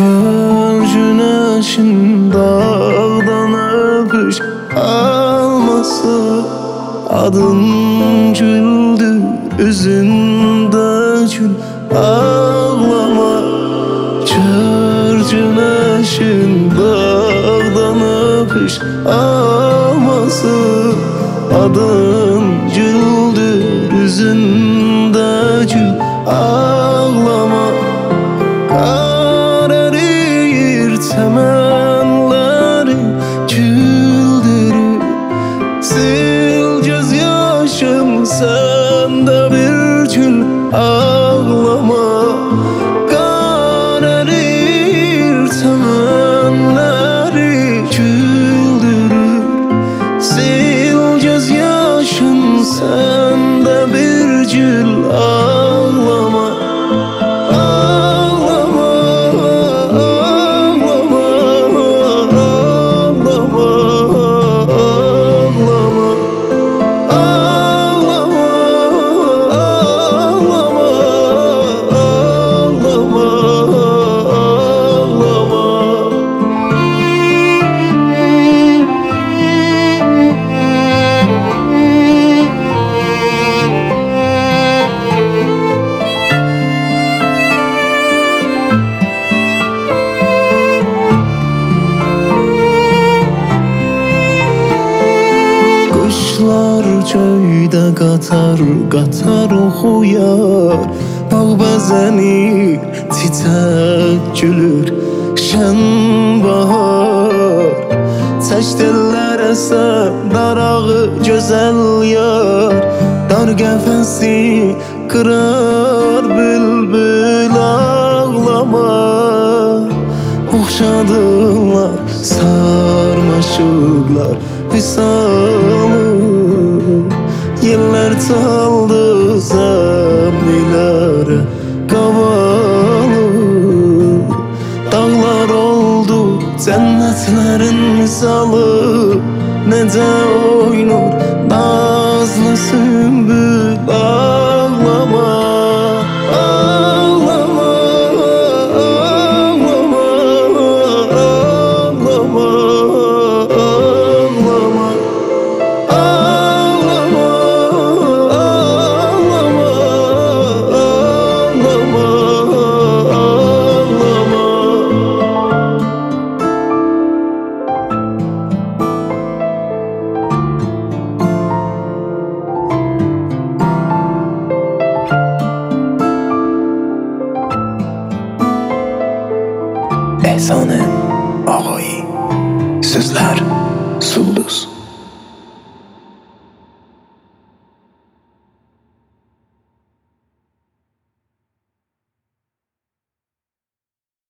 Kör güneşin dağdan öpüş alması, adın güldü üzünde gül ağlama. Kör güneşin dağdan öpüş alması, adın güldü yüzünde gül ağlama. Kararır temelleri güldürür, sil gözyaşım sende bir gül ağlama. Kararır temelleri güldürür, sil gözyaşım sende bir gül ağlama. Kuşlar köyde qatar qatar oxuyar, bağ bəzənir, çiçək gülür, şən bahar. Çək tellər əsən, darağı gözəl yar, dar qəfəsi qırar bülbül ağlama. Oxşadılar, sarmaşıqlar visalı, yerler çaldı zəmmilərə qavalı. Dağlar oldu cənnətlərin misalı, necə oynur nazlı sümbül ağlama. Ehsanın Ağayı. Sözler Sulduz.